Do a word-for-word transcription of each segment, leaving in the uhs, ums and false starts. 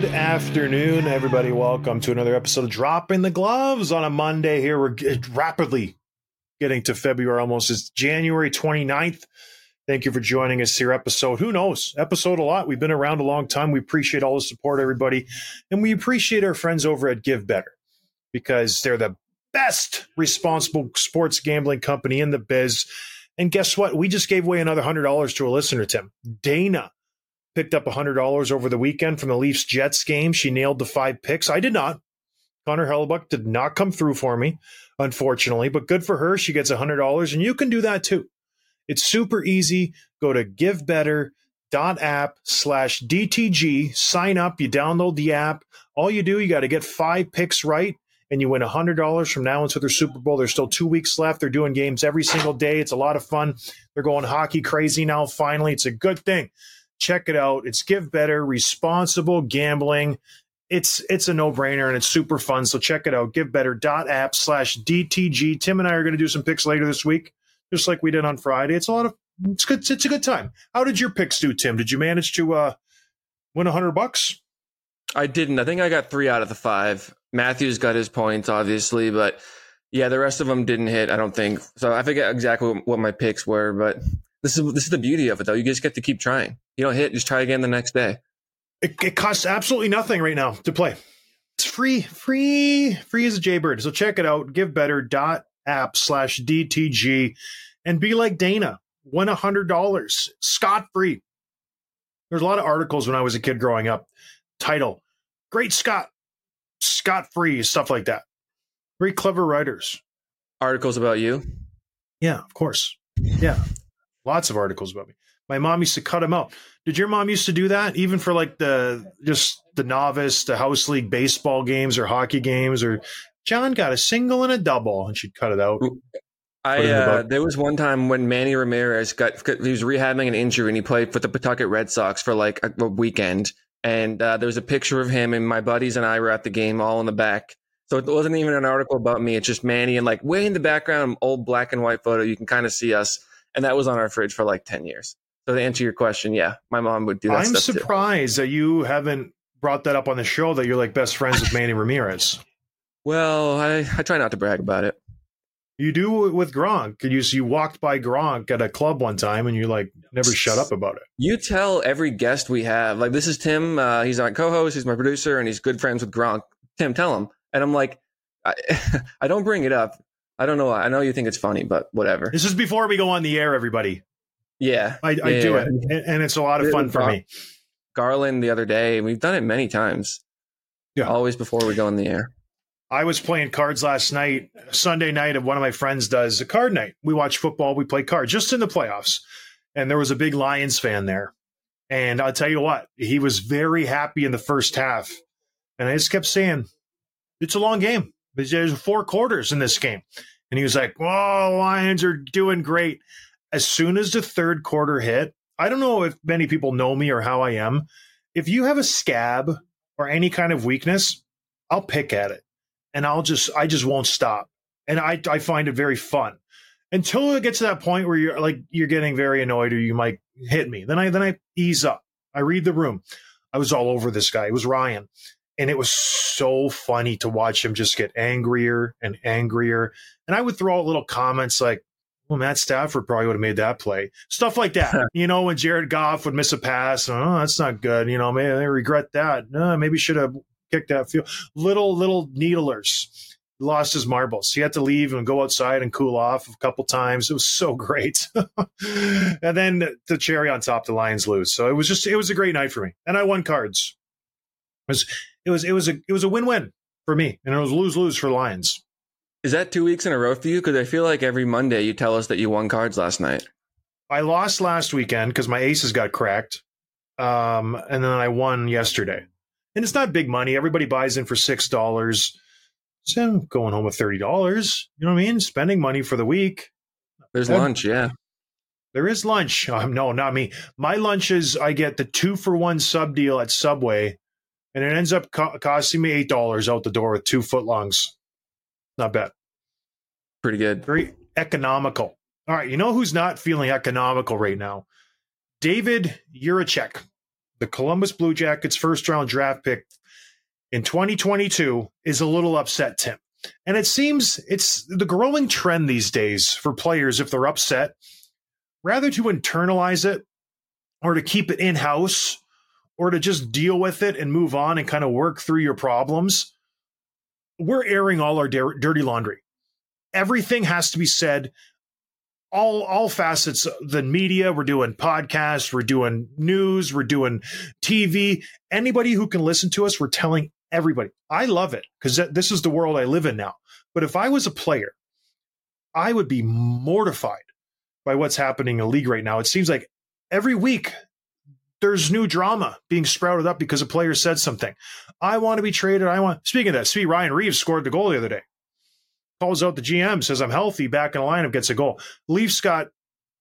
afternoon, everybody. Welcome to another episode of Dropping the Gloves on a Monday here. We're g- rapidly getting to February almost. It's January twenty-ninth. Thank you for joining us here. Episode, who knows? Episode a lot. We've been around a long time. We appreciate all the support, everybody. And we appreciate our friends over at Give Better because they're the best responsible sports gambling company in the biz. And guess what? We just gave away another one hundred dollars to a listener, Tim. Dana picked up one hundred dollars over the weekend from the Leafs-Jets game. She nailed the five picks. I did not. Connor Hellebuck did not come through for me, unfortunately, but good for her. She gets one hundred dollars, and you can do that too. It's super easy. Go to givebetter.app slash DTG. Sign up. You download the app. All you do, you got to get five picks right, and you win one hundred dollars from now until their Super Bowl. There's still two weeks left. They're doing games every single day. It's a lot of fun. They're going hockey crazy now, finally. It's a good thing. Check it out. It's Give Better, responsible gambling. It's it's a no-brainer, and it's super fun. So check it out, givebetter.app slash DTG. Tim and I are going to do some picks later this week, just like we did on Friday. It's a lot of it's good. It's a good time. How did your picks do, Tim? Did you manage to uh, win one hundred bucks? I didn't. I think I got three out of the five. Matthews got his points, obviously, but yeah, the rest of them didn't hit, I don't think. So I forget exactly what my picks were, but this is this is the beauty of it, though. You just get to keep trying. You don't hit, just try again the next day. It, it costs absolutely nothing right now to play. It's free, free, free as a jaybird. So check it out, givebetter.app slash DTG, and be like Dana. Win one hundred dollars, scot-free. There's a lot of articles when I was a kid growing up. Title, Great Scott, scot-free, stuff like that. Very clever writers. Articles about you? Yeah, of course. Yeah, lots of articles about me. My mom used to cut them out. Did your mom used to do that? Even for like the just the novice, the house league baseball games or hockey games, or John got a single and a double, and she'd cut it out. I uh, there was one time when Manny Ramirez got he was rehabbing an injury and he played for the Pawtucket Red Sox for like a, a weekend, and uh, there was a picture of him, and my buddies and I were at the game all in the back. So it wasn't even an article about me. It's just Manny, and like way in the background, old black and white photo. You can kind of see us, and that was on our fridge for like ten years. So to answer your question, yeah, my mom would do that. I'm stuff surprised too. that you haven't brought that up on the show, that you're like best friends with Manny Ramirez. Well, I, I try not to brag about it. You do with Gronk. You you walked by Gronk at a club one time, and you like never shut up about it. You tell every guest we have, like, this is Tim. Uh, he's my co-host. He's my producer, and he's good friends with Gronk. Tim, tell him. And I'm like, I, I don't bring it up. I don't know. I know you think it's funny, but whatever. This is before we go on the air, everybody. Yeah, I, yeah, I do yeah. it, and, and it's a lot of fun for me. Garland the other day, we've done it many times. Yeah, always before we go on the air. I was playing cards last night, Sunday night, and one of my friends does a card night. We watch football, we play cards, just in the playoffs. And there was a big Lions fan there. And I'll tell you what, he was very happy in the first half. And I just kept saying, it's a long game. There's four quarters in this game. And he was like, whoa, Lions are doing great. As soon as the third quarter hit, I don't know if many people know me or how I am. If you have a scab or any kind of weakness, I'll pick at it. And I'll just, I just won't stop. And I, I find it very fun until it gets to that point where you're like, you're getting very annoyed or you might hit me. Then I, then I ease up. I read the room. I was all over this guy. It was Ryan. And it was so funny to watch him just get angrier and angrier. And I would throw out little comments like, well, Matt Stafford probably would have made that play. Stuff like that. You know, when Jared Goff would miss a pass, oh, that's not good. You know, maybe I regret that. No, maybe should have kicked that field. Little, little needlers. He lost his marbles. He had to leave and go outside and cool off a couple times. It was so great. And then the cherry on top, the Lions lose. So it was just, it was a great night for me. And I won cards. It was, it was, it was a, it was a win-win for me. And it was lose-lose for the Lions. Is that two weeks in a row for you? Because I feel like every Monday you tell us that you won cards last night. I lost last weekend because my aces got cracked. Um, and then I won yesterday. And it's not big money. Everybody buys in for six dollars. So I'm going home with thirty dollars. You know what I mean? Spending money for the week. There's and lunch, yeah. There is lunch. Um, no, not me. My lunch is I get the two-for-one sub deal at Subway, and it ends up co- costing me eight dollars out the door with two footlongs. Not bad. Pretty good. Very economical. All right, you know who's not feeling economical right now? David Jiricek, the Columbus Blue Jackets first-round draft pick in twenty twenty-two is a little upset, Tim. And it seems it's the growing trend these days for players, if they're upset, rather to internalize it or to keep it in-house or to just deal with it and move on and kind of work through your problems. We're airing all our dir- dirty laundry. Everything has to be said. All all facets of the media. We're doing podcasts. We're doing news. We're doing T V. Anybody who can listen to us, we're telling everybody. I love it because this is the world I live in now. But if I was a player, I would be mortified by what's happening in the league right now. It seems like every week there's new drama being sprouted up because a player said something. I want to be traded. I want. Speaking of that, see, Ryan Reeves scored the goal the other day. Calls out the G M, says, I'm healthy, back in the lineup, gets a goal. Leafs got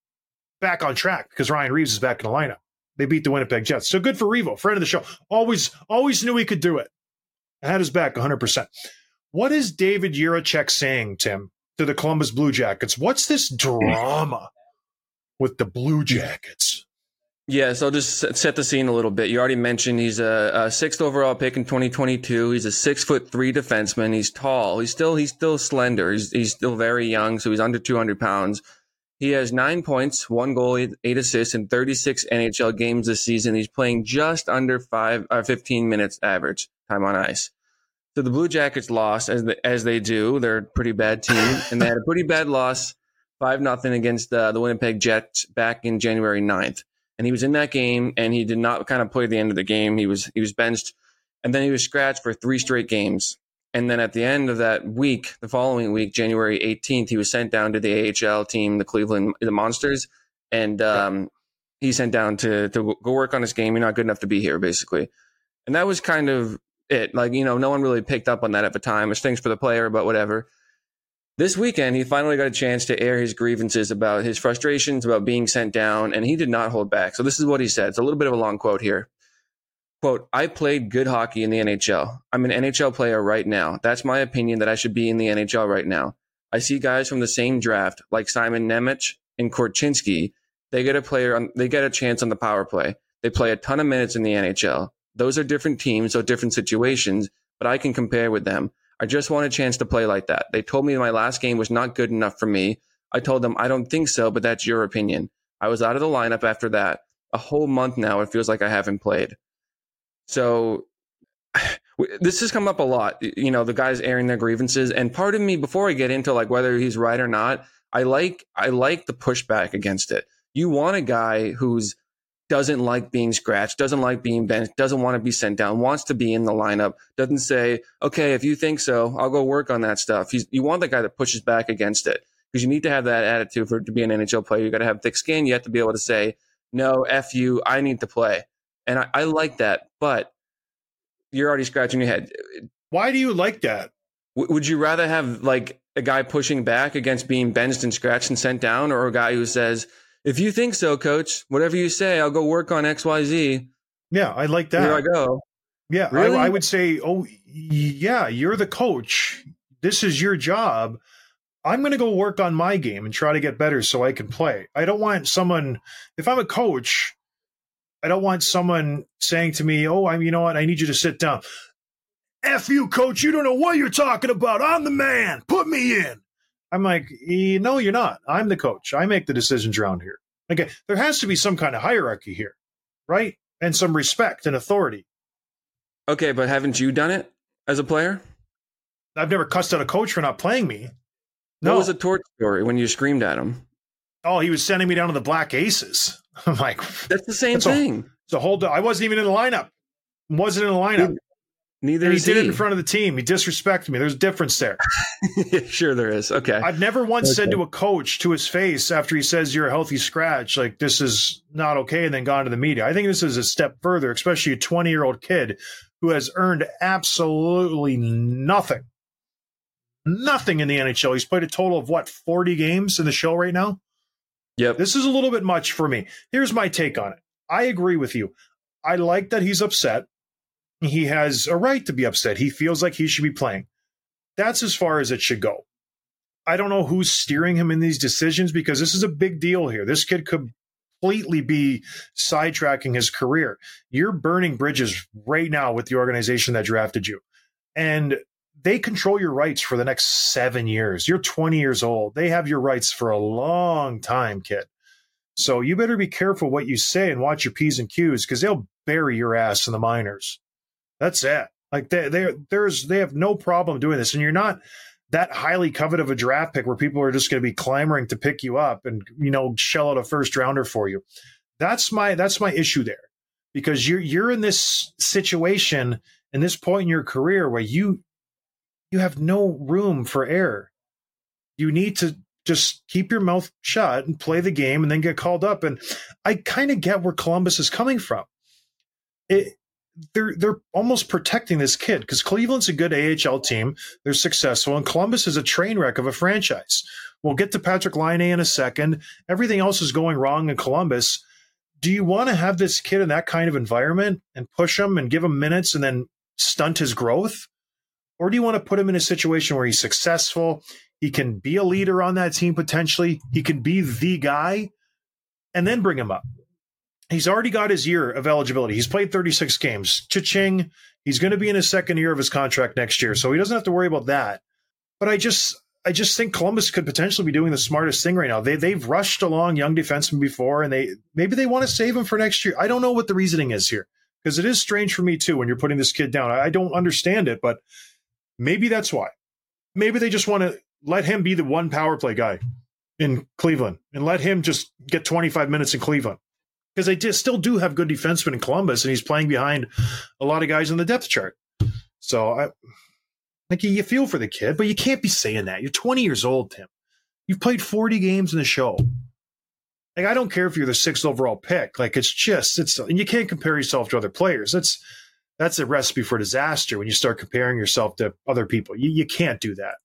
back on track because Ryan Reeves is back in the lineup. They beat the Winnipeg Jets. So good for Revo, friend of the show. Always always knew he could do it. I had his back one hundred percent. What is David Jiricek saying, Tim, to the Columbus Blue Jackets? What's this drama with the Blue Jackets? Yeah, so I'll just set the scene a little bit. You already mentioned he's a, a sixth overall pick in twenty twenty-two. He's a six foot three defenseman. He's tall. He's still he's still slender. He's he's still very young, so he's under two hundred pounds. He has nine points, one goal, eight, eight assists in thirty-six N H L games this season. He's playing just under five or fifteen minutes average time on ice. So the Blue Jackets lost as the, as they do. They're a pretty bad team, and they had a pretty bad loss, five nothing against uh, the Winnipeg Jets back in January ninth. And he was in that game, and he did not kind of play the end of the game. He was he was benched, and then he was scratched for three straight games. And then at the end of that week, the following week, January eighteenth, he was sent down to the A H L team, the Cleveland the Monsters, and um, he sent down to to go work on his game. You're not good enough to be here, basically. And that was kind of it. Like, you know, no one really picked up on that at the time. It stinks for the player, but whatever. This weekend, he finally got a chance to air his grievances about his frustrations about being sent down, and he did not hold back. So this is what he said. It's a little bit of a long quote here. Quote, I played good hockey in the N H L. I'm an N H L player right now. That's my opinion that I should be in the N H L right now. I see guys from the same draft, like Simon Nemec and Korchinski. They get a player on, they get a chance on the power play. They play a ton of minutes in the N H L. Those are different teams, so different situations, but I can compare with them. I just want a chance to play like that. They told me my last game was not good enough for me. I told them, I don't think so, but that's your opinion. I was out of the lineup after that. A whole month now, it feels like I haven't played. So this has come up a lot, you know, the guys airing their grievances. And part of me, before I get into like whether he's right or not, I like I like the pushback against it. You want a guy who's doesn't like being scratched, doesn't like being benched, doesn't want to be sent down, wants to be in the lineup, doesn't say, okay, if you think so, I'll go work on that stuff. He's, you want the guy that pushes back against it because you need to have that attitude for to be an N H L player. You got to have thick skin. You have to be able to say, no, F you, I need to play. And I, I like that, but you're already scratching your head. Why do you like that? W- would you rather have like a guy pushing back against being benched and scratched and sent down, or a guy who says, if you think so, coach, whatever you say, I'll go work on X Y Z. Yeah, I like that. Here I go. Yeah, really? I, I would say, oh, yeah, you're the coach. This is your job. I'm going to go work on my game and try to get better so I can play. I don't want someone, if I'm a coach, I don't want someone saying to me, oh, I'm, you know what, I need you to sit down. F you, coach, you don't know what you're talking about. I'm the man. Put me in. I'm like, no, you're not. I'm the coach. I make the decisions around here. Okay, there has to be some kind of hierarchy here, right? And some respect and authority. Okay, but haven't you done it as a player? I've never cussed out a coach for not playing me. No. What was the torch story when you screamed at him? Oh, he was sending me down to the Black Aces. I'm like, that's the same that's thing. A, it's a whole. I wasn't even in the lineup. Wasn't in the lineup. Neither and he is did he. it in front of the team. He disrespected me. There's a difference there. Sure, there is. Okay. I've never once okay. said to a coach to his face after he says you're a healthy scratch, like this is not okay, and then gone to the media. I think this is a step further, especially a twenty-year-old kid who has earned absolutely nothing. Nothing in the N H L. He's played a total of, what, forty games in the show right now? Yep. This is a little bit much for me. Here's my take on it. I agree with you. I like that he's upset. He has a right to be upset. He feels like he should be playing. That's as far as it should go. I don't know who's steering him in these decisions because this is a big deal here. This kid could completely be sidetracking his career. You're burning bridges right now with the organization that drafted you. And they control your rights for the next seven years. You're twenty years old. They have your rights for a long time, kid. So you better be careful what you say and watch your P's and Q's, because they'll bury your ass in the minors. That's it. Like they, they, there's, they have no problem doing this. And you're not that highly coveted of a draft pick where people are just going to be clamoring to pick you up and, you know, shell out a first rounder for you. That's my, that's my issue there, because you're, you're in this situation in this point in your career where you, you have no room for error. You need to just keep your mouth shut and play the game and then get called up. And I kind of get where Columbus is coming from. It, They're they're almost protecting this kid, because Cleveland's a good A H L team. They're successful, and Columbus is a train wreck of a franchise. We'll get to Patrick Laine in a second. Everything else is going wrong in Columbus. Do you want to have this kid in that kind of environment and push him and give him minutes and then stunt his growth? Or do you want to put him in a situation where he's successful, he can be a leader on that team potentially, he can be the guy, and then bring him up? He's already got his year of eligibility. He's played thirty-six games. Cha-ching. He's going to be in his second year of his contract next year, so he doesn't have to worry about that. But I just I just think Columbus could potentially be doing the smartest thing right now. They, they've rushed along young defensemen before, and they maybe they want to save him for next year. I don't know what the reasoning is here, because it is strange for me, too, when you're putting this kid down. I don't understand it, but maybe that's why. Maybe they just want to let him be the one power play guy in Cleveland and let him just get twenty-five minutes in Cleveland. Because they just still do have good defensemen in Columbus, and he's playing behind a lot of guys on the depth chart. So I like you feel for the kid, but you can't be saying that. You're twenty years old, Tim. You've played forty games in the show. Like, I don't care if you're the sixth overall pick. Like, it's just it's and you can't compare yourself to other players. That's that's a recipe for disaster when you start comparing yourself to other people. You you can't do that.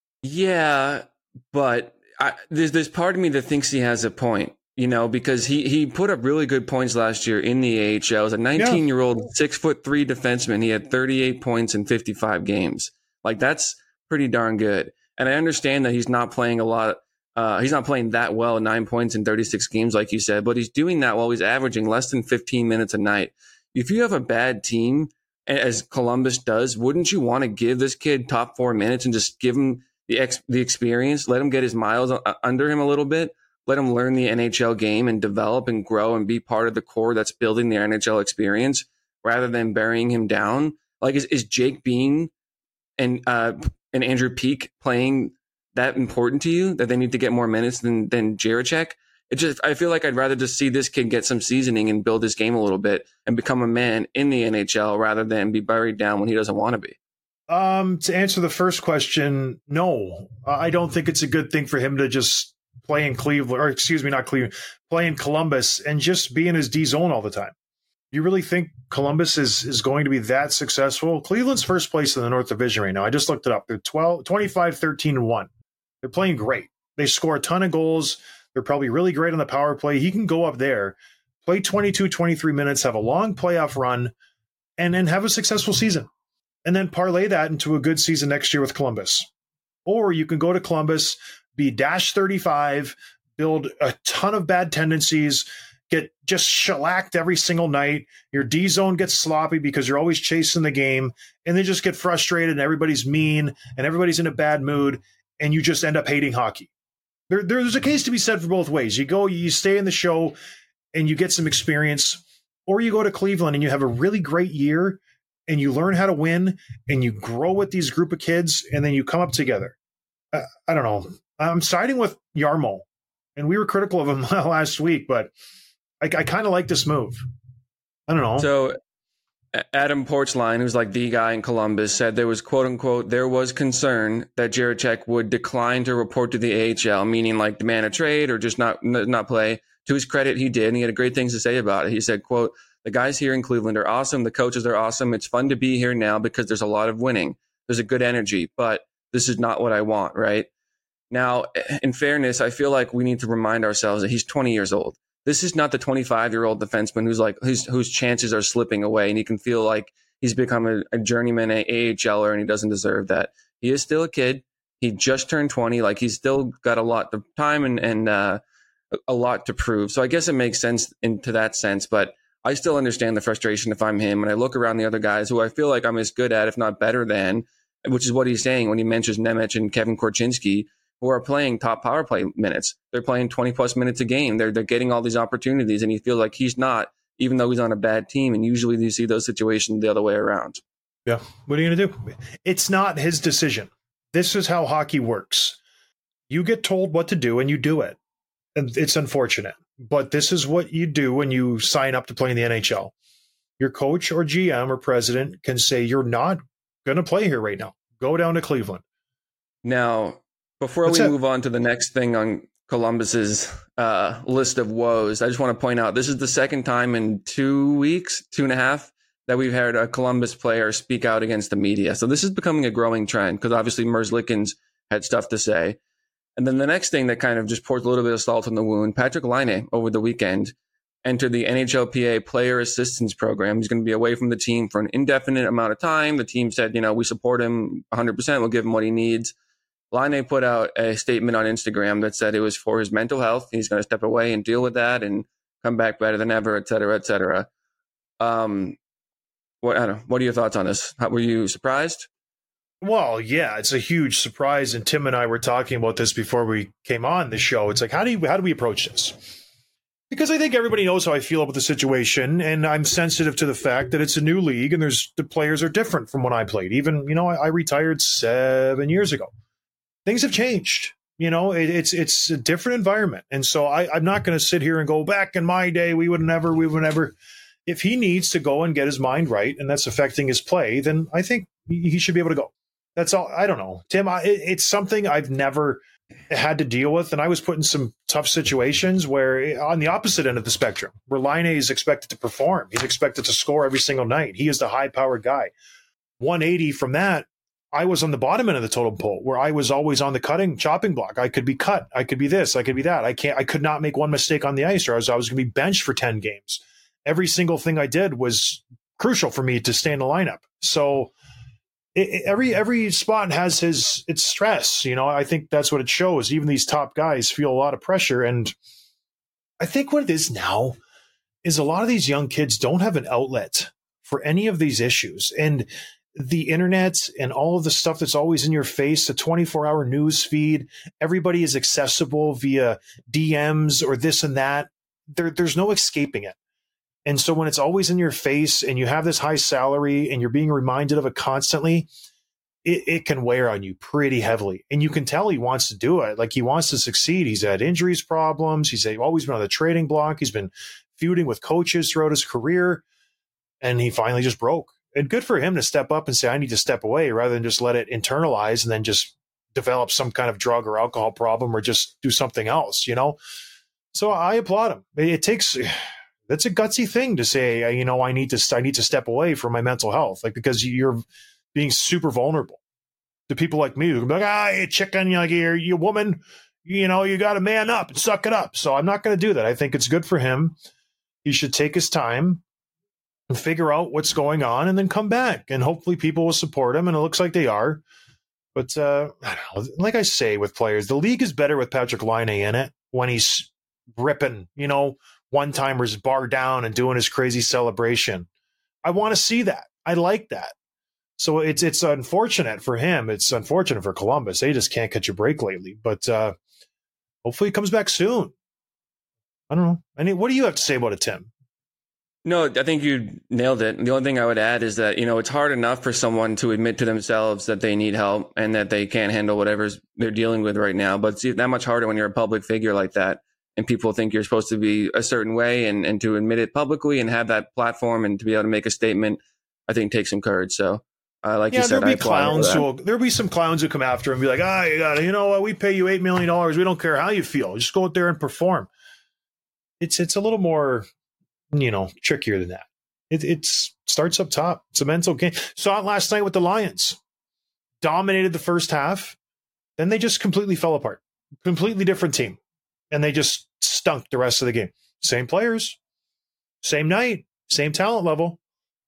Yeah, but I, there's there's part of me that thinks he has a point. You know, because he, he put up really good points last year in the A H L. As a nineteen-year-old, yeah. six foot three defenseman, he had thirty-eight points in fifty-five games. Like, that's pretty darn good. And I understand that he's not playing a lot. Uh, he's not playing that well, nine points in thirty-six games, like you said, but he's doing that while he's averaging less than fifteen minutes a night. If you have a bad team, as Columbus does, wouldn't you want to give this kid top four minutes and just give him the ex- the experience, let him get his miles under him a little bit? Let him learn the N H L game and develop and grow and be part of the core that's building the N H L experience, rather than burying him down. Like, is, is Jake Bean and uh, and Andrew Peeke playing that important to you that they need to get more minutes than than Jiricek? It just I feel like I'd rather just see this kid get some seasoning and build his game a little bit and become a man in the N H L rather than be buried down when he doesn't want to be. Um, to answer the first question, no, I don't think it's a good thing for him to just play in Cleveland, or excuse me, not Cleveland, play in Columbus and just be in his D zone all the time. You really think Columbus is is going to be that successful? Cleveland's first place in the North Division right now. I just looked it up. They're twelve, twenty-five, thirteen, and one. They're playing great. They score a ton of goals. They're probably really great on the power play. He can go up there, play twenty-two, twenty-three minutes, have a long playoff run, and then have a successful season. And then parlay that into a good season next year with Columbus. Or you can go to Columbus, be dash thirty-five, build a ton of bad tendencies, get just shellacked every single night. Your D zone gets sloppy because you're always chasing the game, and then just get frustrated and everybody's mean and everybody's in a bad mood, and you just end up hating hockey. There, there's a case to be said for both ways. You go, you stay in the show and you get some experience, or you go to Cleveland and you have a really great year and you learn how to win and you grow with these group of kids and then you come up together. I, I don't know. I'm siding with Jarmo, and we were critical of him last week, but I, I kind of like this move. I don't know. So Adam Portzline, who's like the guy in Columbus, said there was, quote unquote, there was concern that Jiricek would decline to report to the A H L, meaning like demand a trade or just not not play. To his credit, he did, and he had great things to say about it. He said, quote, the guys here in Cleveland are awesome. The coaches are awesome. It's fun to be here now because there's a lot of winning. There's a good energy, but this is not what I want, right? Now, in fairness, I feel like we need to remind ourselves that he's twenty years old. This is not the twenty-five-year-old defenseman who's like whose whose chances are slipping away, and he can feel like he's become a, a journeyman AHLer, and he doesn't deserve that. He is still a kid. He just turned twenty. Like, he's still got a lot of time and and uh, a lot to prove. So I guess it makes sense into that sense, but I still understand the frustration if I'm him. And I look around the other guys who I feel like I'm as good at, if not better than, which is what he's saying when he mentions Nemec and Kevin Korchinski, who are playing top power play minutes. They're playing twenty plus minutes a game. They're, they're getting all these opportunities, and he feels like he's not, even though he's on a bad team. And usually you see those situations the other way around. Yeah. What are you going to do? It's not his decision. This is how hockey works. You get told what to do and you do it. And it's unfortunate, but this is what you do when you sign up to play in the N H L. Your coach or G M or president can say, you're not going to play here right now. Go down to Cleveland. Now, before That's we it. move on to the next thing on Columbus's uh, list of woes, I just want to point out this is the second time in two weeks, two and a half, that we've heard a Columbus player speak out against the media. So this is becoming a growing trend because obviously Merzlikins had stuff to say. And then the next thing that kind of just pours a little bit of salt in the wound, Patrik Laine over the weekend entered the N H L P A Player Assistance Program. He's going to be away from the team for an indefinite amount of time. The team said, you know, we support him one hundred percent. We'll give him what he needs. Laine put out a statement on Instagram that said it was for his mental health. He's going to step away and deal with that and come back better than ever, et cetera, et cetera. Um, what, I don't know, what are your thoughts on this? How, were you surprised? Well, yeah, it's a huge surprise. And Tim and I were talking about this before we came on the show. It's like, how do you, how do we approach this? Because I think everybody knows how I feel about the situation, and I'm sensitive to the fact that it's a new league and there's the players are different from when I played. Even, you know, I, I retired seven years ago. Things have changed. You know, it, it's it's a different environment. And so I, I'm not going to sit here and go, back in my day, we would never, we would never. If he needs to go and get his mind right and that's affecting his play, then I think he should be able to go. That's all. I don't know, Tim. I, it, it's something I've never had to deal with, and I was put in some tough situations where, on the opposite end of the spectrum, where Laine is expected to perform, he's expected to score every single night. He is the high-powered guy. one eighty from that, I was on the bottom end of the totem pole, where I was always on the cutting, chopping block. I could be cut. I could be this. I could be that. I can't. I could not make one mistake on the ice, or I was, I was going to be benched for ten games. Every single thing I did was crucial for me to stay in the lineup. So. It, every every spot has his its stress, you know. I think that's what it shows. Even these top guys feel a lot of pressure, and I think what it is now is a lot of these young kids don't have an outlet for any of these issues, and the internet and all of the stuff that's always in your face, the twenty-four hour news feed, everybody is accessible via D Ms or this and that. There, there's no escaping it. And so when it's always in your face and you have this high salary and you're being reminded of it constantly, it, it can wear on you pretty heavily. And you can tell he wants to do it. Like, he wants to succeed. He's had injuries problems. He's always been on the trading block. He's been feuding with coaches throughout his career. And he finally just broke. And good for him to step up and say, I need to step away, rather than just let it internalize and then just develop some kind of drug or alcohol problem or just do something else, you know? So I applaud him. It takes... That's a gutsy thing to say, you know, I need to, I need to step away from my mental health, like, because you're being super vulnerable to people like me who can be like, ah, you chicken, you're, you're, you woman, you know, you got to man up and suck it up. So I'm not going to do that. I think it's good for him. He should take his time and figure out what's going on and then come back. And hopefully people will support him. And it looks like they are. But uh, I don't know, like I say with players, the league is better with Patrik Laine in it when he's ripping, you know, one-timers bar down and doing his crazy celebration. I want to see that. I like that. So it's it's unfortunate for him. It's unfortunate for Columbus. They just can't catch a break lately. But uh, hopefully he comes back soon. I don't know. I mean, what do you have to say about it, Tim? No, I think you nailed it. The only thing I would add is that, you know, it's hard enough for someone to admit to themselves that they need help and that they can't handle whatever they're dealing with right now. But it's that much harder when you're a public figure like that. And people think you're supposed to be a certain way, and, and to admit it publicly and have that platform and to be able to make a statement, I think takes some courage. So, uh, like yeah, you said, there'll be clowns who will, there'll be some clowns who come after him and be like, ah, you got, you know what? We pay you eight million dollars. We don't care how you feel. Just go out there and perform. It's it's a little more, you know, trickier than that. It it's starts up top. It's a mental game. Saw it last night with the Lions. Dominated the first half, then they just completely fell apart. Completely different team. And they just stunk the rest of the game. Same players, same night, same talent level.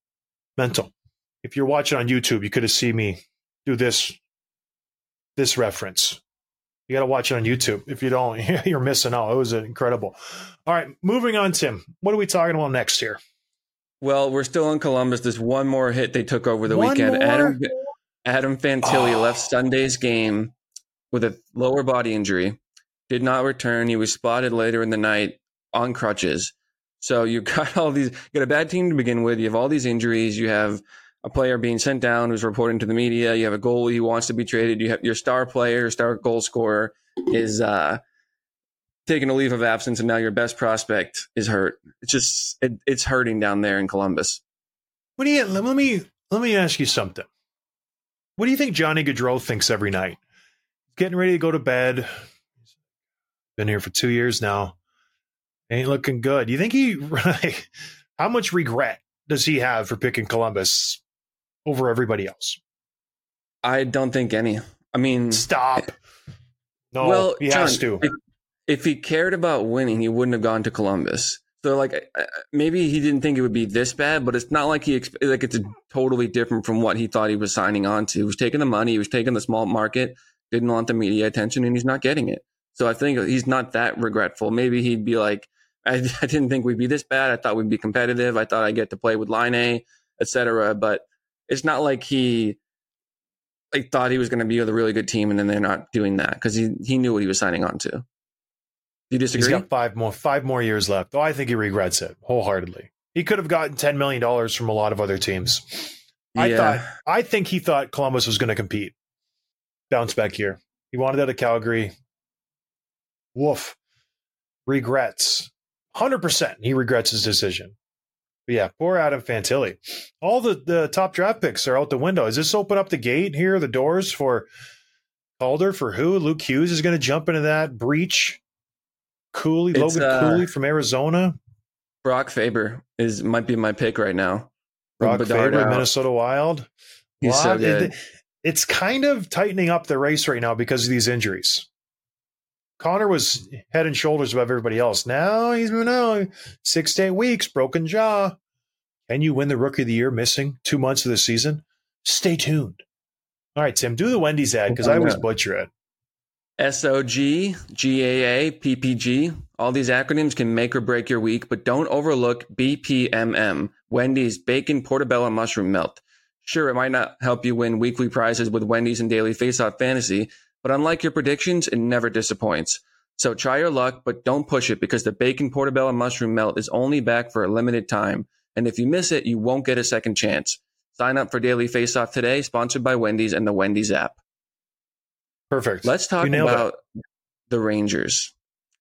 Mental. If you're watching on YouTube, you could have seen me do this, this reference. You got to watch it on YouTube. If you don't, you're missing out. It was incredible. All right, moving on, Tim. What are we talking about next here? Well, we're still in Columbus. There's one more hit they took over the one weekend. More? Adam Adam Fantilli oh. left Sunday's game with a lower body injury. Did not return. He was spotted later in the night on crutches. So you got all these. You got a bad team to begin with. You have all these injuries. You have a player being sent down who's reporting to the media. You have a goalie who wants to be traded. You have your star player, star goal scorer is uh, taking a leave of absence, and now your best prospect is hurt. It's just it, it's hurting down there in Columbus. What do you? Let me let me ask you something. What do you think Johnny Gaudreau thinks every night? Getting ready to go to bed. Been here for two years now. Ain't looking good. Do you think he? How much regret does he have for picking Columbus over everybody else? I don't think any. I mean, stop. No, well, he John, has to. If, if he cared about winning, he wouldn't have gone to Columbus. So, like, maybe he didn't think it would be this bad, but it's not like he like it's totally different from what he thought he was signing on to. He was taking the money, he was taking the small market, didn't want the media attention, and he's not getting it. So I think he's not that regretful. Maybe he'd be like, I, I didn't think we'd be this bad. I thought we'd be competitive. I thought I'd get to play with Line A, et cetera. But it's not like he like thought he was going to be with a really good team, and then they're not doing that because he he knew what he was signing on to. Do you disagree? He's got five more five more years left. Oh, I think he regrets it wholeheartedly. He could have gotten ten million dollars from a lot of other teams. I yeah. thought I think he thought Columbus was going to compete. Bounce back here. He wanted out of Calgary. Woof. Regrets. one hundred percent he regrets his decision. But yeah, poor Adam Fantilli. All the, the top draft picks are out the window. Does this open up the gate here, the doors for Calder? For who? Luke Hughes is going to jump into that breach. Cooley, It's, Logan uh, Cooley from Arizona. Brock Faber is might be my pick right now. Brock Bedard Faber, out. Minnesota Wild. He's Wow, so good. it- it's kind of tightening up the race right now because of these injuries. Connor was head and shoulders above everybody else. Now he's moving out. Six to eight weeks, broken jaw. Can you win the Rookie of the Year missing two months of the season? Stay tuned. All right, Tim, do the Wendy's ad because I always butcher it. S O G, G A A, P P G. All these acronyms can make or break your week, but don't overlook B P M M, Wendy's Bacon Portobello Mushroom Melt. Sure, it might not help you win weekly prizes with Wendy's and Daily Face-Off Fantasy, but unlike your predictions, it never disappoints. So try your luck, but don't push it because the Bacon Portobello Mushroom Melt is only back for a limited time. And if you miss it, you won't get a second chance. Sign up for Daily Face-Off today, sponsored by Wendy's and the Wendy's app. Perfect. Let's talk about it. The Rangers.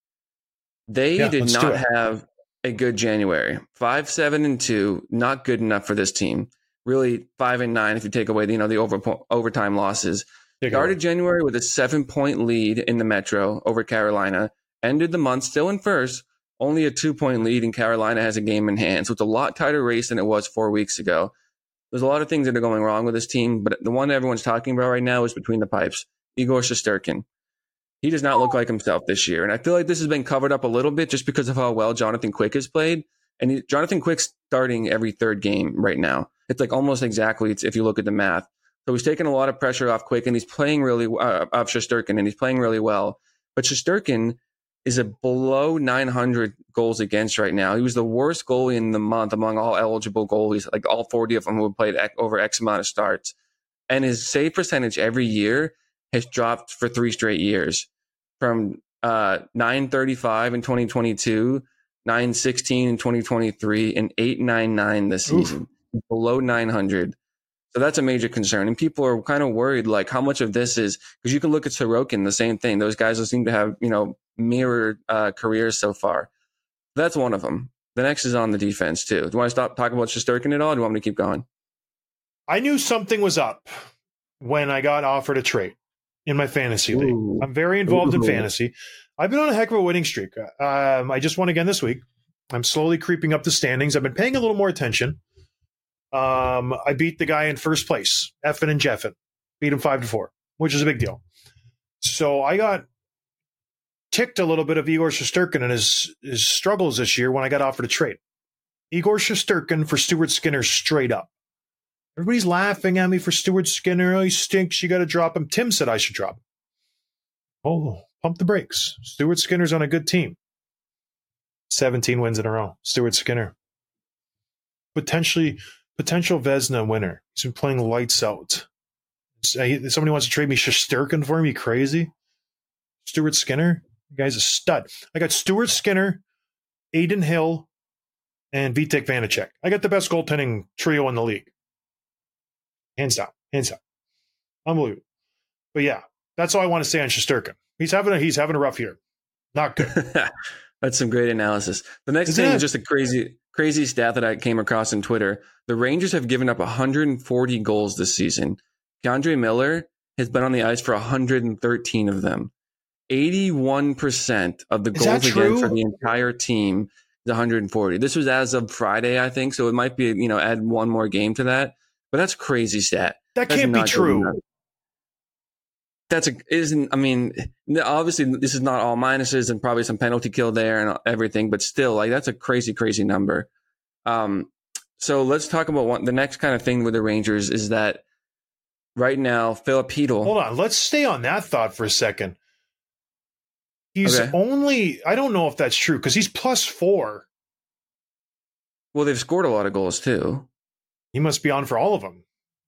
They yeah, did not have a good January. Five, seven, and two, not good enough for this team. Really, five and nine if you take away the, you know, the over, overtime losses. Take Started January with a seven-point lead in the Metro over Carolina. Ended the month still in first, only a two-point lead, and Carolina has a game in hand. So it's a lot tighter race than it was four weeks ago. There's a lot of things that are going wrong with this team, but the one everyone's talking about right now is between the pipes. Igor Shesterkin. He does not look like himself this year. And I feel like this has been covered up a little bit just because of how well Jonathan Quick has played. And he, Jonathan Quick's starting every third game right now. It's like almost exactly if you look at the math. So he's taking a lot of pressure off Quick, and he's playing really uh, off Shesterkin, and he's playing really well. But Shesterkin is a below nine hundred goals against right now. He was the worst goalie in the month among all eligible goalies, like all forty of them who have played over X amount of starts. And his save percentage every year has dropped for three straight years, from uh, nine thirty-five in twenty twenty-two, nine sixteen in twenty twenty-three, and eight ninety-nine this season. Oof. Below nine hundred. So that's a major concern. And people are kind of worried, like, how much of this is, because you can look at Sorokin, the same thing. Those guys seem to have, you know, mirrored uh, careers so far. That's one of them. The next is on the defense, too. Do you want to stop talking about Shesterkin at all, or do you want me to keep going? I knew something was up when I got offered a trade in my fantasy league. Ooh. I'm very involved Ooh. in fantasy. I've been on a heck of a winning streak. Um, I just won again this week. I'm slowly creeping up the standings. I've been paying a little more attention. Um, I beat the guy in first place, Effin and Jeffin. Beat him five to four, which is a big deal. So I got ticked a little bit of Igor Shesterkin and his, his struggles this year when I got offered a trade. Igor Shesterkin for Stuart Skinner straight up. Everybody's laughing at me for Stuart Skinner. Oh, he stinks. You got to drop him. Tim said I should drop him. Oh, pump the brakes. Stuart Skinner's on a good team. seventeen wins in a row. Stuart Skinner. Potentially, potential Vezina winner. He's been playing lights out. Somebody wants to trade me Shesterkin for him. You crazy? Stuart Skinner? The guy's a stud. I got Stuart Skinner, Aiden Hill, and Vitek Vanacek. I got the best goaltending trio in the league. Hands down. Hands down. Unbelievable. But yeah, that's all I want to say on Shesterkin. He's having a he's having a rough year. Not good. That's some great analysis. The next Isn't thing it? is just a crazy, crazy stat that I came across on Twitter. The Rangers have given up one hundred forty goals this season. K'Andre Miller has been on the ice for one hundred thirteen of them. eighty-one percent of the is goals against for the entire team is one hundred forty. This was as of Friday, I think. So it might be, you know, add one more game to that. But that's a crazy stat. That that's can't be true. That's a isn't. I mean, obviously, this is not all minuses and probably some penalty kill there and everything, but still, like that's a crazy, crazy number. Um, so let's talk about one. The next kind of thing with the Rangers is that right now, Filip Chytil. Hold on, let's stay on that thought for a second. He's okay. only. I don't know if that's true because he's plus four. Well, they've scored a lot of goals too. He must be on for all of them.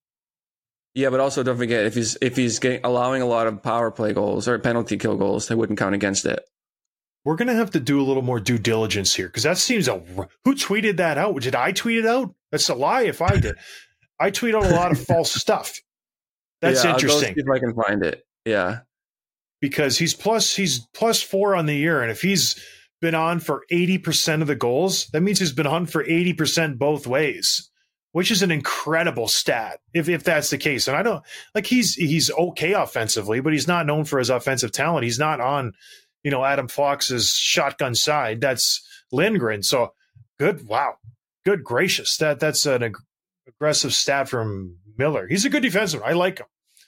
Yeah, but also don't forget if he's if he's getting, allowing a lot of power play goals or penalty kill goals, they wouldn't count against it. We're gonna have to do a little more due diligence here because that seems a who tweeted that out? Did I tweet it out? That's a lie if I did. I tweet out a lot of false stuff. That's yeah, interesting. I'll go see if I can find it. Yeah, because he's plus he's plus four on the year, and if he's been on for eighty percent of the goals, that means he's been on for eighty percent both ways. Which is an incredible stat, if if that's the case. And I don't like he's he's okay offensively, but he's not known for his offensive talent. He's not on, you know, Adam Fox's shotgun side. That's Lindgren. So good, wow, good gracious, that that's an ag- aggressive stat from Miller. He's a good defenseman. I like him,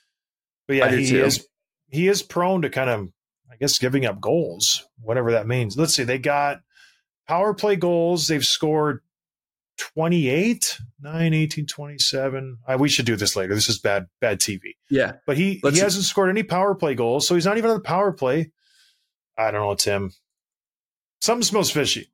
but yeah, he too. is he is prone to kind of, I guess, giving up goals, whatever that means. Let's see, they got power play goals. They've scored twenty-eight, nine, eighteen, twenty-seven. Uh, we should do this later. This is bad, bad T V. Yeah. But he, he hasn't scored any power play goals, so he's not even on the power play. I don't know, Tim. Something smells fishy.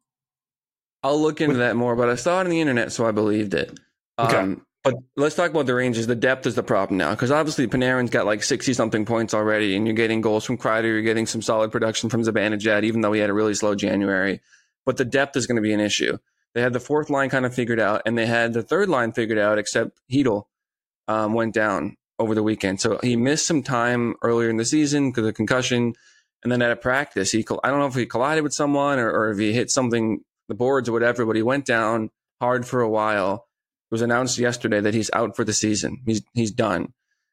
I'll look into With, that more, but I saw it on the internet, so I believed it. Okay. Um, but let's talk about the Rangers. The depth is the problem now, because obviously Panarin's got like sixty-something points already, and you're getting goals from Kreider, you're getting some solid production from Zibanejad, even though he had a really slow January. But the depth is going to be an issue. They had the fourth line kind of figured out, and they had the third line figured out, except Chytil um, went down over the weekend. So he missed some time earlier in the season because of concussion, and then at a practice, he I don't know if he collided with someone or, or if he hit something, the boards or whatever, but he went down hard for a while. It was announced yesterday that he's out for the season. He's he's done.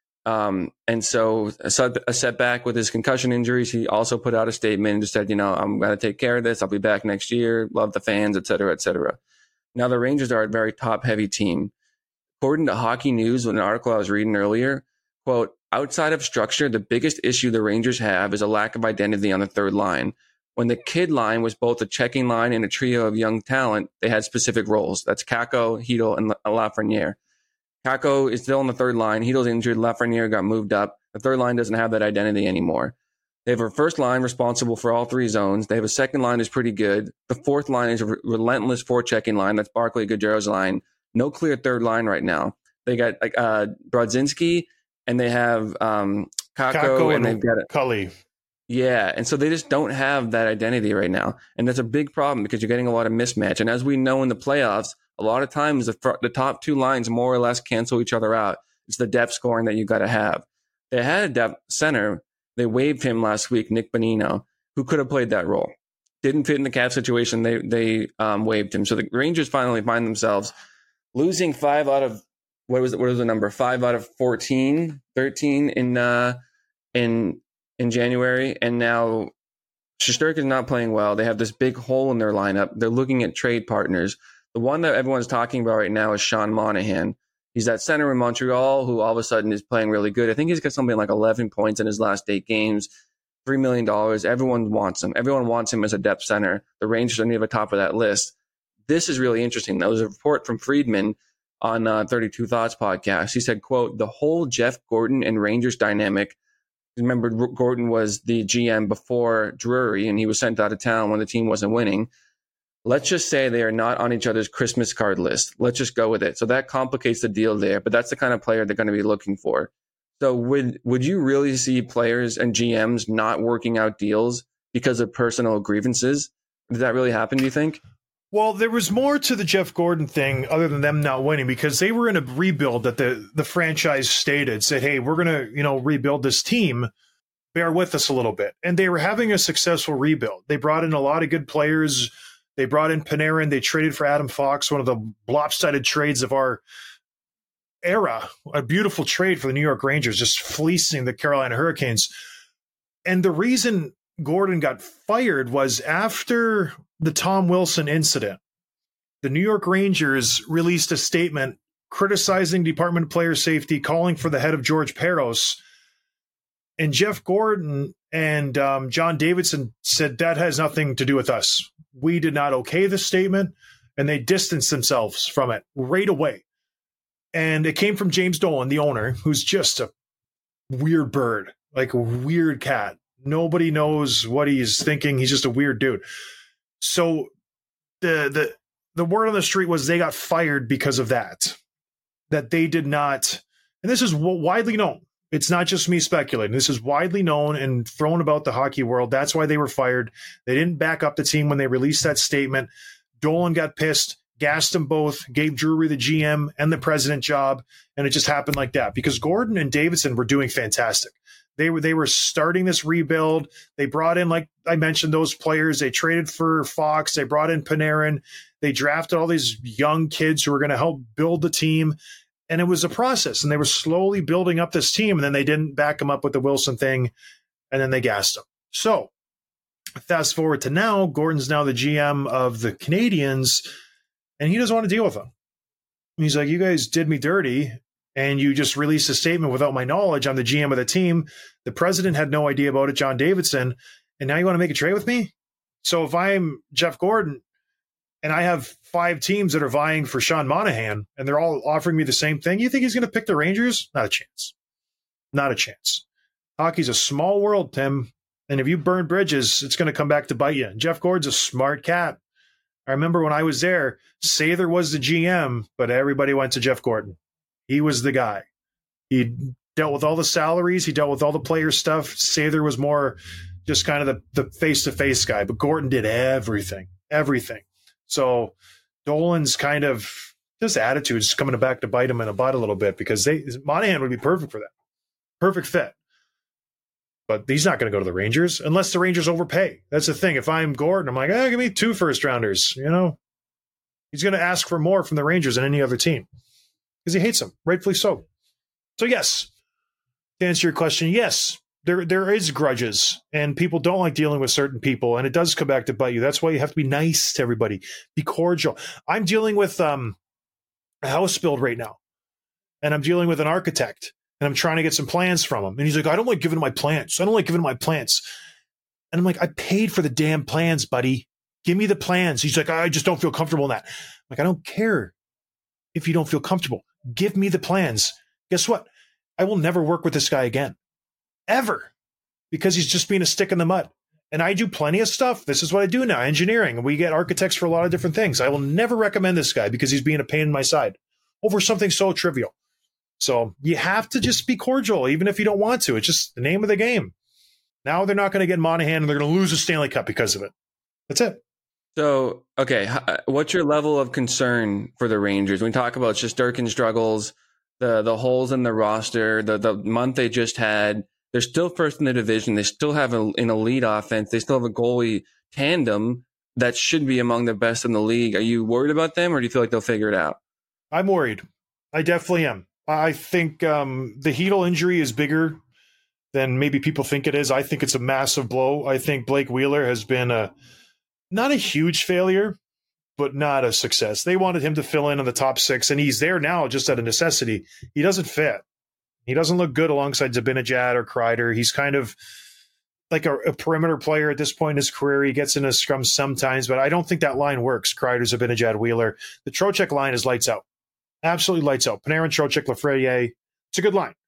Um, and so a, set, a setback with his concussion injuries, he also put out a statement and just said, you know, I'm going to take care of this. I'll be back next year. Love the fans, et cetera, et cetera. Now, the Rangers are a very top-heavy team. According to Hockey News, an article I was reading earlier, quote, outside of structure, the biggest issue the Rangers have is a lack of identity on the third line. When the kid line was both a checking line and a trio of young talent, they had specific roles. That's Kakko, Chytil, and Lafreniere. Kakko is still on the third line. Chytil's injured. Lafreniere got moved up. The third line doesn't have that identity anymore. They have a first line responsible for all three zones. They have a second line that's pretty good. The fourth line is a re- relentless forechecking line. That's Barclay Goodjar's line. No clear third line right now. They got uh, Brodzinski, and they have um, Kakko, Kakko and, and they've got Cully. Yeah, and so they just don't have that identity right now. And that's a big problem because you're getting a lot of mismatch. And as we know in the playoffs, a lot of times the, fr- the top two lines more or less cancel each other out. It's the depth scoring that you got to have. They had a depth center. They waived him last week, Nick Bonino, who could have played that role. Didn't fit in the cap situation. They they um, waived him. So the Rangers finally find themselves losing five out of, what was it, what was the number? Five out of fourteen, thirteen in uh, in in January. And now Shesterkin is not playing well. They have this big hole in their lineup. They're looking at trade partners. The one that everyone's talking about right now is Sean Monahan. He's that center in Montreal who all of a sudden is playing really good. I think he's got something like eleven points in his last eight games, three million dollars. Everyone wants him. Everyone wants him as a depth center. The Rangers are near the top of that list. This is really interesting. There was a report from Friedman on uh, thirty-two Thoughts podcast. He said, quote, the whole Jeff Gordon and Rangers dynamic remember Gorton was the G M before Drury, and he was sent out of town when the team wasn't winning. Let's just say they are not on each other's Christmas card list. Let's just go with it. So that complicates the deal there, but that's the kind of player they're going to be looking for. So would would you really see players and G Ms not working out deals because of personal grievances? Did that really happen, do you think? Well, there was more to the Jeff Gordon thing other than them not winning, because they were in a rebuild that the, the franchise stated, said, hey, we're going to, you know, rebuild this team. Bear with us a little bit. And they were having a successful rebuild. They brought in a lot of good players. They brought in Panarin. They traded for Adam Fox, one of the lopsided trades of our era. A beautiful trade for the New York Rangers, just fleecing the Carolina Hurricanes. And the reason Gordon got fired was after the Tom Wilson incident. The New York Rangers released a statement criticizing Department of Player Safety, calling for the head of George Parros. And Jeff Gordon and um, John Davidson said that has nothing to do with us. We did not okay the statement, and they distanced themselves from it right away. And it came from James Dolan, the owner, who's just a weird bird, like a weird cat. Nobody knows what he's thinking. He's just a weird dude. So the the the word on the street was they got fired because of that, that they did not, and this is widely known. It's not just me speculating. This is widely known and thrown about the hockey world. That's why they were fired. They didn't back up the team when they released that statement. Dolan got pissed, gassed them both, gave Drury the G M and the president job, and it just happened like that because Gordon and Davidson were doing fantastic. They were they were starting this rebuild. They brought in, like I mentioned, those players. They traded for Fox. They brought in Panarin. They drafted all these young kids who were going to help build the team. And it was a process. And they were slowly building up this team. And then they didn't back them up with the Wilson thing. And then they gassed them. So fast forward to now, Gordon's now the G M of the Canadiens. And he doesn't want to deal with them. He's like, you guys did me dirty. And you just released a statement without my knowledge. I'm the G M of the team. The president had no idea about it, John Davidson. And now you want to make a trade with me? So if I'm Jeff Gordon and I have five teams that are vying for Sean Monahan and they're all offering me the same thing, you think he's going to pick the Rangers? Not a chance. Not a chance. Hockey's a small world, Tim. And if you burn bridges, it's going to come back to bite you. Jeff Gordon's a smart cat. I remember when I was there, Sather was the G M, but everybody went to Jeff Gordon. He was the guy. He dealt with all the salaries. He dealt with all the player stuff. Sather was more just kind of the, the face-to-face guy, but Gordon did everything, everything. So Dolan's kind of, this attitude is coming back to bite him in the butt a little bit because they Monahan would be perfect for that. Perfect fit. But he's not going to go to the Rangers unless the Rangers overpay. That's the thing. If I'm Gordon, I'm like, oh, give me two first-rounders. You know, he's going to ask for more from the Rangers than any other team. Because he hates them, rightfully so. So yes, to answer your question, yes, there there is grudges, and people don't like dealing with certain people, and it does come back to bite you. That's why you have to be nice to everybody, be cordial. I'm dealing with um, a house build right now, and I'm dealing with an architect, and I'm trying to get some plans from him. And he's like, I don't like giving my plans. I don't like giving my plans. And I'm like, I paid for the damn plans, buddy. Give me the plans. He's like, I just don't feel comfortable in that. I'm like, I don't care if you don't feel comfortable. Give me the plans. Guess what? I will never work with this guy again. Ever. Because he's just being a stick in the mud. And I do plenty of stuff. This is what I do now, engineering. And we get architects for a lot of different things. I will never recommend this guy because he's being a pain in my side over something so trivial. So you have to just be cordial, even if you don't want to. It's just the name of the game. Now they're not going to get Monahan and they're going to lose the Stanley Cup because of it. That's it. So, okay, what's your level of concern for the Rangers? When we talk about Shesterkin struggles, the the holes in the roster, the, the month they just had, they're still first in the division. They still have a, an elite offense. They still have a goalie tandem that should be among the best in the league. Are you worried about them, or do you feel like they'll figure it out? I'm worried. I definitely am. I think um, the Hedl injury is bigger than maybe people think it is. I think it's a massive blow. I think Blake Wheeler has been a not a huge failure, but not a success. They wanted him to fill in on the top six, and he's there now just out of necessity. He doesn't fit. He doesn't look good alongside Zibanejad or Kreider. He's kind of like a, a perimeter player at this point in his career. He gets in a scrum sometimes, but I don't think that line works. Kreider, Zibanejad, Wheeler. The Trocheck line is lights out. Absolutely lights out. Panarin, Trocheck, Lafreniere. It's a good line.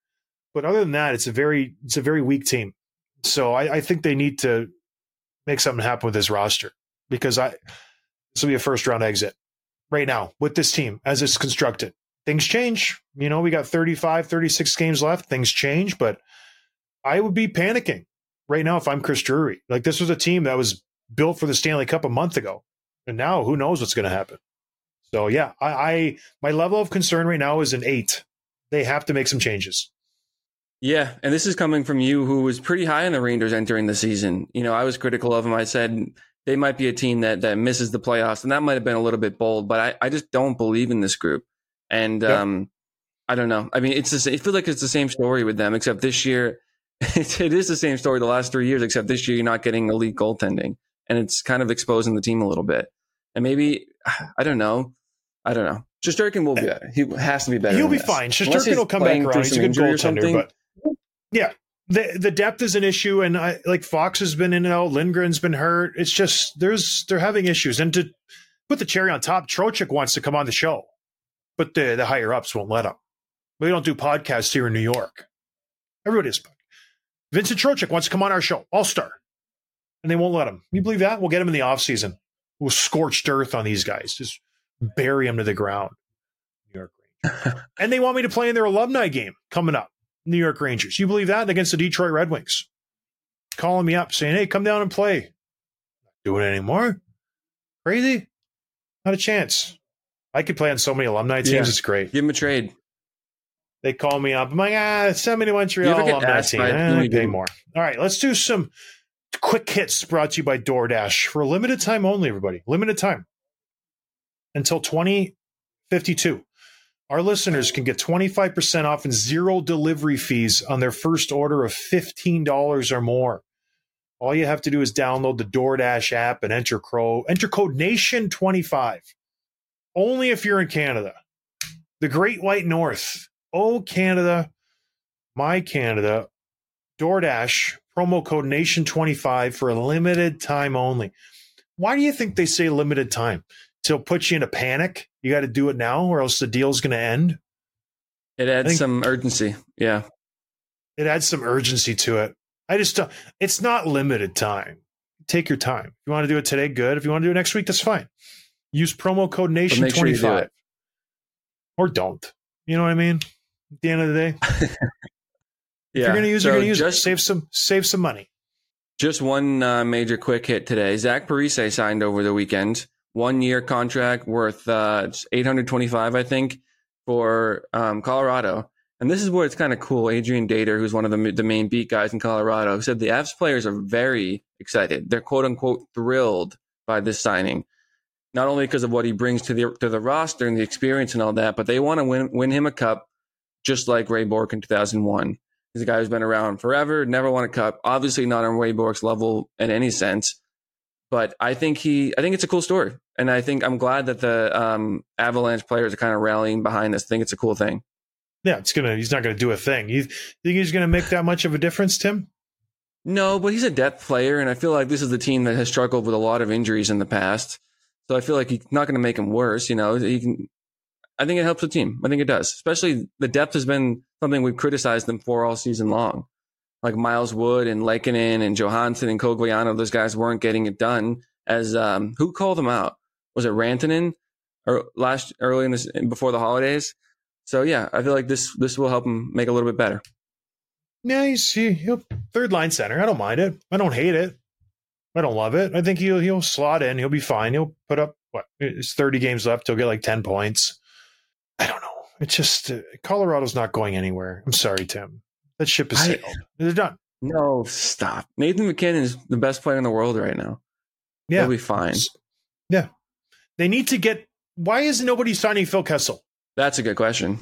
But other than that, it's a very it's a very weak team. So I, I think they need to make something happen with this roster because I this will be a first round exit right now with this team as it's constructed. Things change. You know, we got thirty-five, thirty-six games left. Things change, but I would be panicking right now if I'm Chris Drury. Like, this was a team that was built for the Stanley Cup a month ago, and now who knows what's going to happen. So, yeah, I, I my level of concern right now is an eight. They have to make some changes. Yeah, and this is coming from you, who was pretty high on the Rangers entering the season. You know, I was critical of them. I said they might be a team that that misses the playoffs, and that might have been a little bit bold, but I, I just don't believe in this group. And yep. um, I don't know. I mean, it's just, it feels like it's the same story with them, except this year, it, it is the same story the last three years, except this year you're not getting elite goaltending. And it's kind of exposing the team a little bit. And maybe, I don't know. I don't know. Shesterkin will be better. He has to be better. He'll be this. fine. Shesterkin will come back around. He's a good goaltender. But yeah, the the depth is an issue. And I, like Fox has been in and out. Lindgren's been hurt. It's just, there's they're having issues. And to put the cherry on top, Trocheck wants to come on the show. But the, the higher-ups won't let him. We don't do podcasts here in New York. Everybody is. Vincent Trocheck wants to come on our show, all-star. And they won't let him. You believe that? We'll get him in the offseason. We'll scorched earth on these guys. Just bury them to the ground. New York Rangers. And they want me to play in their alumni game coming up. New York Rangers. You believe that? Against the Detroit Red Wings. Calling me up, saying, hey, come down and play. Not doing it anymore. Crazy? Not a chance. I could play on so many alumni teams. Yeah. It's great. Give them a trade. They call me up. I'm like, ah, send me to Montreal alumni team. Eh, I pay more. All right, let's do some quick hits brought to you by DoorDash for a limited time only, everybody. Limited time. Until twenty fifty-two. Our listeners can get twenty-five percent off and zero delivery fees on their first order of fifteen dollars or more. All you have to do is download the DoorDash app and enter, crow, enter code nation twenty-five. Only if you're in Canada. The Great White North. Oh, Canada. My Canada. DoorDash. Promo code nation twenty-five for a limited time only. Why do you think they say limited time? To put you in a panic? You got to do it now or else the deal's going to end? It adds some urgency. Yeah. It adds some urgency to it. I just don't. It's not limited time. Take your time. If you want to do it today, good. If you want to do it next week, that's fine. Use promo code nation twenty-five. Sure or don't. You know what I mean? At the end of the day. Yeah. If you're going to use so it, you're going to use just, it. Save some, save some money. Just one uh, major quick hit today. Zach Parise signed over the weekend. One year contract worth uh, eight hundred twenty-five, I think, for um, Colorado. And this is where it's kind of cool. Adrian Dater, who's one of the, the main beat guys in Colorado, said the Avs players are very excited. They're quote unquote thrilled by this signing. Not only because of what he brings to the to the roster and the experience and all that, but they want to win win him a cup, just like Ray Bourque in two thousand one. He's a guy who's been around forever, never won a cup. Obviously not on Ray Bourque's level in any sense, but I think he, I think it's a cool story, and I think I'm glad that the um, Avalanche players are kind of rallying behind this. I think it's a cool thing. Yeah, it's gonna. He's not gonna do a thing. You think he's gonna make that much of a difference, Tim? No, but he's a depth player, and I feel like this is the team that has struggled with a lot of injuries in the past. So I feel like he's not going to make him worse. You know, he can. I think it helps the team. I think it does. Especially the depth has been something we've criticized them for all season long. Like Miles Wood and Lehkonen and Johansson and Cogliano, those guys weren't getting it done. As um, who called them out? Was it Rantanen or last early in this before the holidays? So yeah, I feel like this this will help him make a little bit better. Yeah, he's he, he'll third line center. I don't mind it. I don't hate it. I don't love it. I think he'll he'll slot in. He'll be fine. He'll put up what? It's thirty games left. He'll get like ten points. I don't know. It's just uh, Colorado's not going anywhere. I'm sorry, Tim. That ship is sailed. I, They're done. No, stop. Nathan McKinnon is the best player in the world right now. Yeah, he'll be fine. Yeah, they need to get. Why is nobody signing Phil Kessel? That's a good question.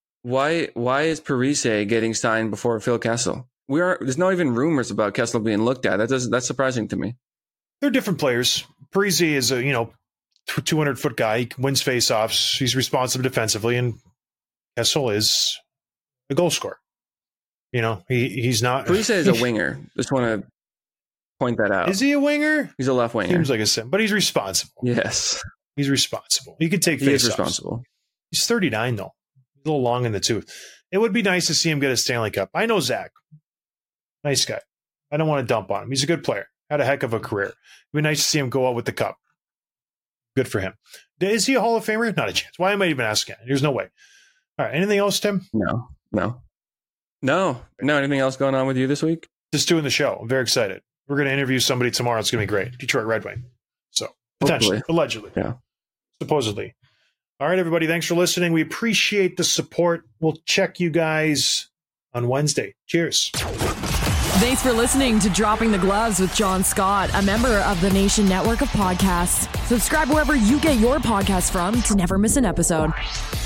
Why why is Parise getting signed before Phil Kessel? We are there's not even rumors about Kessel being looked at. That does that's surprising to me. They're different players. Parise is a you know two hundred foot guy. He wins faceoffs. He's responsive defensively, and Kessel is a goal scorer. You know he he's not. Parise is a winger. Just want to point that out. Is he a winger? He's a left winger. Seems like a sim, but he's responsible. Yes, he's responsible. He could take. He is responsible. He's thirty-nine though. A little long in the tooth. it would be nice to see him get a Stanley Cup. I know Zach. Nice guy. I don't want to dump on him. He's a good player. Had a heck of a career. It'd be nice to see him go out with the cup. Good for him. Is he a Hall of Famer? Not a chance. Why am I even asking? There's no way. All right. Anything else, Tim? No. No. No. No. Anything else going on with you this week? Just doing the show. I'm very excited. We're going to interview somebody tomorrow. It's going to be great. Detroit Red Wing. So, potentially. Hopefully. Allegedly. Yeah. Supposedly. All right, everybody. Thanks for listening. We appreciate the support. We'll check you guys on Wednesday. Cheers. Thanks for listening to Dropping the Gloves with John Scott, a member of the Nation Network of Podcasts. Subscribe wherever you get your podcasts from to never miss an episode.